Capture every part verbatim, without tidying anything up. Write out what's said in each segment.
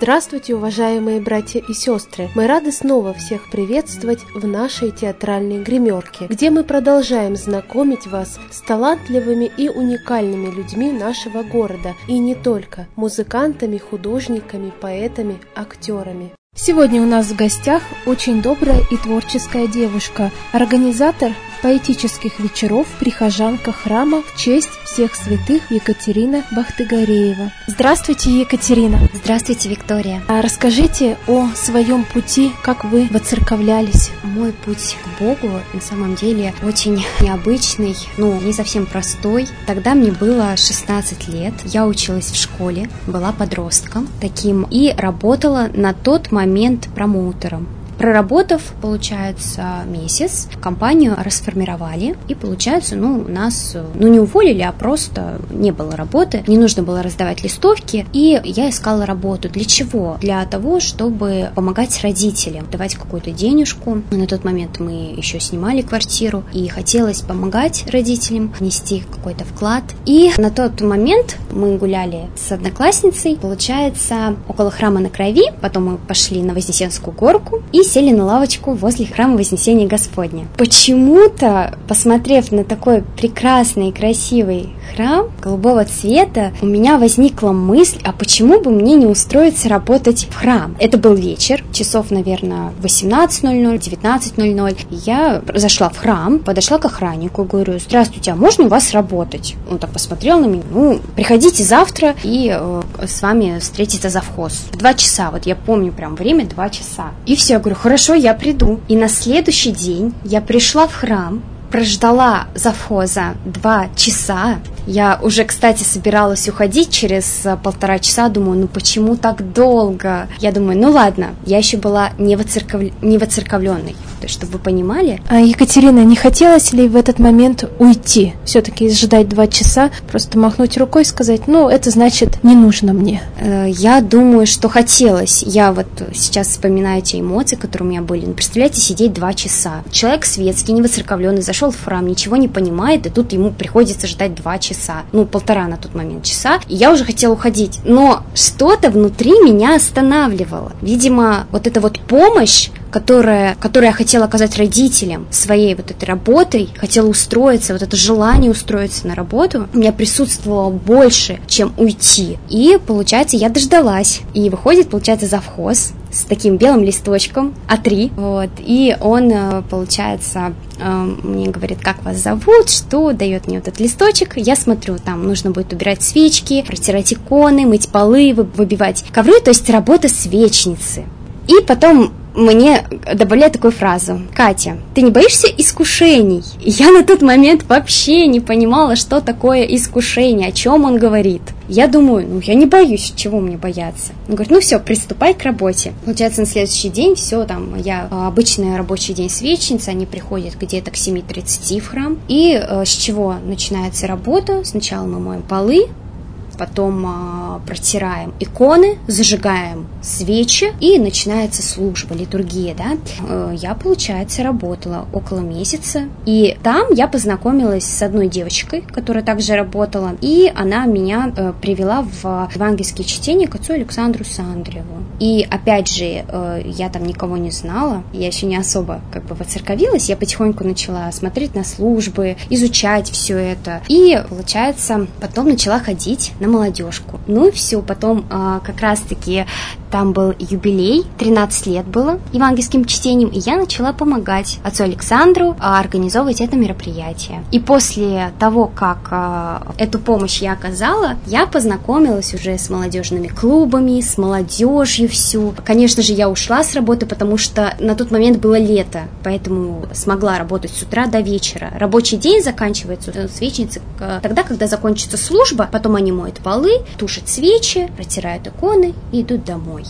Здравствуйте, уважаемые братья и сестры! Мы рады снова всех приветствовать в нашей театральной гримерке, где мы продолжаем знакомить вас с талантливыми и уникальными людьми нашего города, и не только, музыкантами, художниками, поэтами, актерами. Сегодня у нас в гостях очень добрая и творческая девушка, организатор поэтических вечеров, прихожанка храма в честь всех святых Екатерина Бахтыгареева. Здравствуйте, Екатерина. Здравствуйте, Виктория. А расскажите о своем пути, как вы воцерковлялись. Мой путь к Богу на самом деле очень необычный, ну, не совсем простой. Тогда мне было шестнадцать лет, я училась в школе, была подростком таким и работала на тот момент промоутером. Проработав, получается, месяц, компанию расформировали, и, получается, ну, нас, ну, не уволили, а просто не было работы, не нужно было раздавать листовки, и я искала работу. Для чего? Для того, чтобы помогать родителям, давать какую-то денежку. На тот момент мы еще снимали квартиру, и хотелось помогать родителям, внести какой-то вклад. И на тот момент мы гуляли с одноклассницей, получается, около храма на Крови, потом мы пошли на Вознесенскую горку, и сели на лавочку возле храма Вознесения Господня. Почему-то, посмотрев на такой прекрасный и красивый храм голубого цвета, у меня возникла мысль, а почему бы мне не устроиться работать в храм? Это был вечер, часов, наверное, восемнадцать ноль ноль, девятнадцать ноль ноль. Я зашла в храм, подошла к охраннику, говорю: здравствуйте, а можно у вас работать? Он так посмотрел на меня: ну, приходите завтра, и э, с вами встретится завхоз. Два часа, вот я помню прям время, два часа. И все, я говорю: хорошо, я приду. И на следующий день я пришла в храм, прождала завхоза два часа. Я уже, кстати, собиралась уходить через полтора часа, думаю, ну почему так долго? Я думаю, ну ладно, я еще была не, воцерков... не воцерковленной, то есть, чтобы вы понимали. А, Екатерина, не хотелось ли в этот момент уйти? Все-таки ждать два часа, просто махнуть рукой и сказать: ну, это значит, не нужно мне. Я думаю, что хотелось. Я вот сейчас вспоминаю те эмоции, которые у меня были. Ну, представляете, сидеть два часа. Человек светский, не воцерковленный, зашел в храм, ничего не понимает, и тут ему приходится ждать два часа. Ну, полтора на тот момент часа, и я уже хотела уходить, но что-то внутри меня останавливало. Видимо, вот эта вот помощь, которая, которую я хотела оказать родителям своей вот этой работой, хотела устроиться, вот это желание устроиться на работу, у меня присутствовало больше, чем уйти. И, получается, я дождалась. И выходит, получается, завхоз с таким белым листочком а три, вот, и он, получается, мне говорит: как вас зовут, что, дает мне вот этот листочек, я смотрю, там нужно будет убирать свечки, протирать иконы, мыть полы, выбивать ковры, то есть работа свечницы. И потом мне добавляют такую фразу: Катя, ты не боишься искушений? И я на тот момент вообще не понимала, что такое искушение, о чем он говорит. Я думаю, ну я не боюсь, чего мне бояться. Он говорит: ну все, приступай к работе. Получается, на следующий день все, там, я обычный рабочий день свечницы, они приходят где-то к семи тридцати в храм. И э, с чего начинается работа? Сначала мы моем полы, потом э, протираем иконы, зажигаем свечи, и начинается служба, литургия, да. Э, я, получается, работала около месяца, и там я познакомилась с одной девочкой, которая также работала, и она меня э, привела в евангельские чтения к отцу Александру Сандреву. И, опять же, э, я там никого не знала, я еще не особо как бы воцерковилась, я потихоньку начала смотреть на службы, изучать все это, и, получается, потом начала ходить на молодежку. Ну и все, потом а, как раз-таки там был юбилей, тринадцать лет было евангельским чтением, и я начала помогать отцу Александру а, организовывать это мероприятие. И после того, как а, эту помощь я оказала, я познакомилась уже с молодежными клубами, с молодежью всю. Конечно же, я ушла с работы, потому что на тот момент было лето, поэтому смогла работать с утра до вечера. Рабочий день заканчивается у свечницы тогда, когда закончится служба, потом они моют полы, тушат свечи, протирают иконы и идут домой.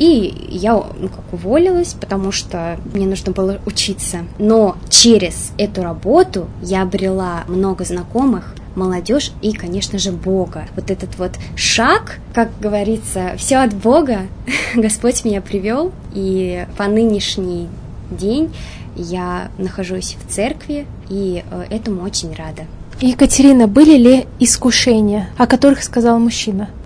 И я, ну, как уволилась, потому что мне нужно было учиться. Но через эту работу я обрела много знакомых, молодежь и, конечно же, Бога. Вот этот вот шаг, как говорится, все от Бога. Господь меня привел, и по нынешний день я нахожусь в церкви, и этому очень рада. Екатерина, были ли искушения, о которых сказал мужчина? То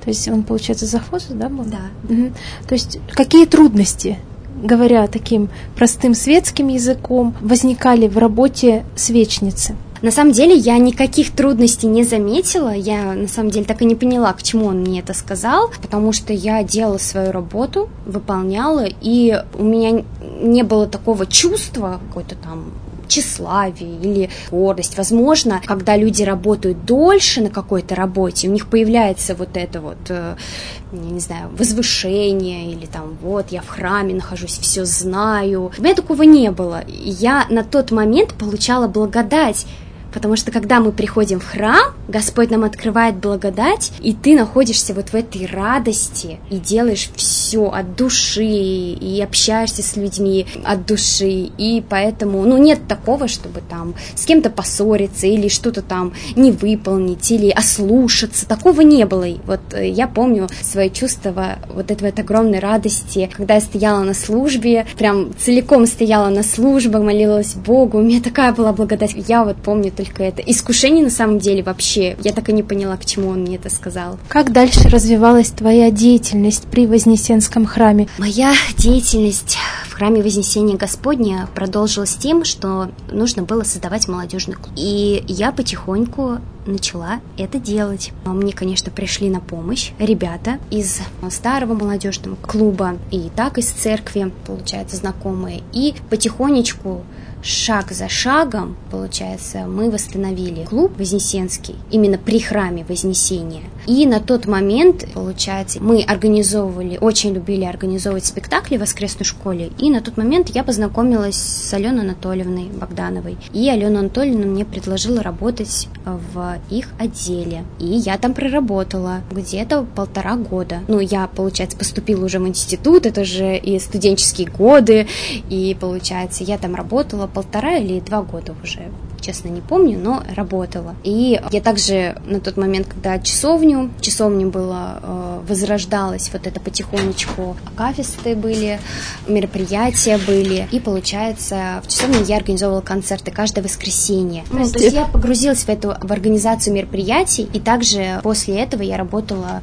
То есть он, получается, завхоз, да, был? Да. Угу. То есть какие трудности, говоря таким простым светским языком, возникали в работе свечницы? На самом деле я никаких трудностей не заметила, я на самом деле так и не поняла, к чему он мне это сказал, потому что я делала свою работу, выполняла, и у меня не было такого чувства, какой-то там тщеславие или гордость. Возможно, когда люди работают дольше на какой-то работе, у них появляется вот это вот, я не знаю, возвышение, или там вот я в храме нахожусь, все знаю. У меня такого не было. Я на тот момент получала благодать, потому что когда мы приходим в храм, Господь нам открывает благодать, и ты находишься вот в этой радости и делаешь все от души, и общаешься с людьми от души, и поэтому, ну, нет такого, чтобы там с кем-то поссориться, или что-то там не выполнить, или ослушаться, такого не было. И вот я помню свои чувства вот этой вот огромной радости, когда я стояла на службе, прям целиком стояла на службе, молилась Богу, у меня такая была благодать, я вот помню только это. Искушение на самом деле вообще, я так и не поняла, к чему он мне это сказал. Как дальше развивалась твоя деятельность при Вознесенском храме? Моя деятельность в храме Вознесения Господня продолжилась тем, что нужно было создавать молодежный клуб. И я потихоньку начала это делать. Мне, конечно, пришли на помощь ребята из старого молодежного клуба и так из церкви, получается, знакомые. И потихонечку, шаг за шагом, получается, мы восстановили клуб Вознесенский, именно при храме Вознесения. И на тот момент, получается, мы организовывали, очень любили организовывать спектакли в воскресной школе, и на тот момент я познакомилась с Аленой Анатольевной Богдановой. И Алена Анатольевна мне предложила работать в их отделе. И я там проработала где-то полтора года. Ну, я, получается, поступила уже в институт, это же и студенческие годы, и, получается, я там работала полтора или два года уже, честно не помню, но работала. И я также на тот момент, когда часовню, часовня была, э, возрождалась вот это потихонечку, акафисты были, мероприятия были, и, получается, в часовне я организовывала концерты каждое воскресенье. Ну, то есть я погрузилась в эту, в организацию мероприятий, и также после этого я работала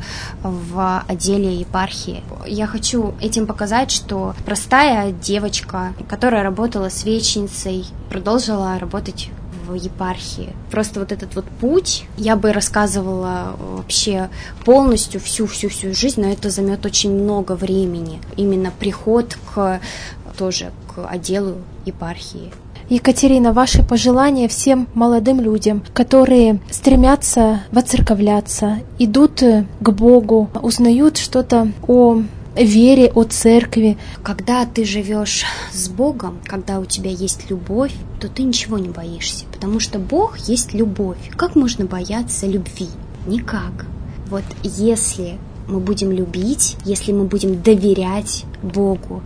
в отделе епархии. Я хочу этим показать, что простая девочка, которая работала свечницей, продолжила работать в епархии. Просто вот этот вот путь я бы рассказывала вообще полностью всю-всю-всю жизнь, но это займет очень много времени. Именно приход к тоже к отделу епархии. Екатерина, ваши пожелания всем молодым людям, которые стремятся воцерковляться, идут к Богу, узнают что-то о вере, о церкви. Когда ты живешь с Богом, когда у тебя есть любовь, то ты ничего не боишься, потому что Бог есть любовь. Как можно бояться любви? Никак. Вот если мы будем любить, если мы будем доверять Богу,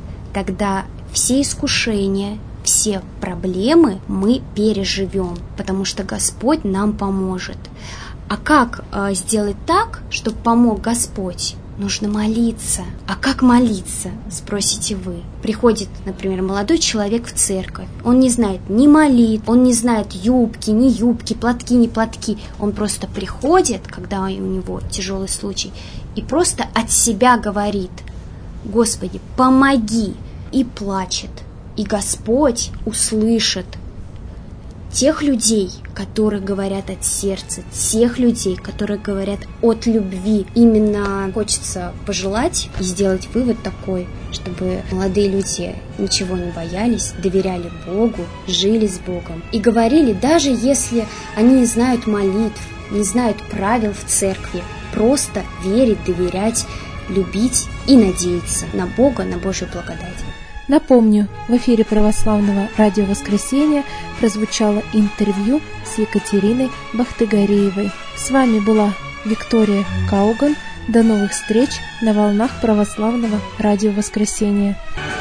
тогда все искушения, все проблемы мы переживем, потому что Господь нам поможет. А как э, сделать так, чтобы помог Господь? Нужно молиться. А как молиться, спросите вы? Приходит, например, молодой человек в церковь. Он не знает ни молитв, он не знает юбки, ни юбки, платки, ни платки. Он просто приходит, когда у него тяжелый случай, и просто от себя говорит: «Господи, помоги!» и плачет. И Господь услышит тех людей, которые говорят от сердца, тех людей, которые говорят от любви. Именно хочется пожелать и сделать вывод такой, чтобы молодые люди ничего не боялись, доверяли Богу, жили с Богом и говорили, даже если они не знают молитв, не знают правил в церкви, просто верить, доверять, любить и надеяться на Бога, на Божью благодать. Напомню, в эфире Православного радио «Воскресенье» прозвучало интервью с Екатериной Бахтыгареевой. С вами была Виктория Кауган. До новых встреч на волнах Православного радио «Воскресенье».